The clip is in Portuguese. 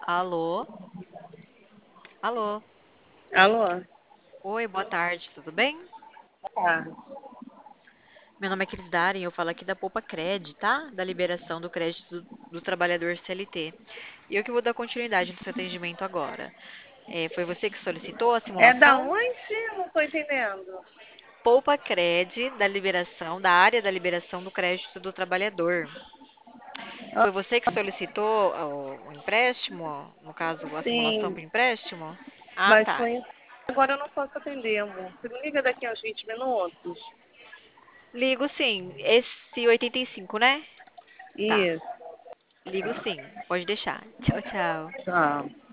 Alô? Alô? Alô? Oi, boa tarde, tudo bem? Tá. Meu nome é Cris Darem, eu falo aqui da Poupa Cred, tá? Da liberação do crédito do trabalhador CLT. E eu que vou dar continuidade no seu atendimento agora. Foi você que solicitou a É da simulação? onde? Não tô entendendo. Poupa Cred da liberação, da área da liberação do crédito do trabalhador. Ah, Foi você que solicitou o empréstimo, no caso, a simulação sim, para empréstimo? Ah, mas tá. foi. Agora eu não posso atender, amor. Você me liga daqui a uns 20 minutos? Ligo sim. Esse 85, né? Tá. Isso. Ligo sim. Pode deixar. Tchau, tchau. Tá.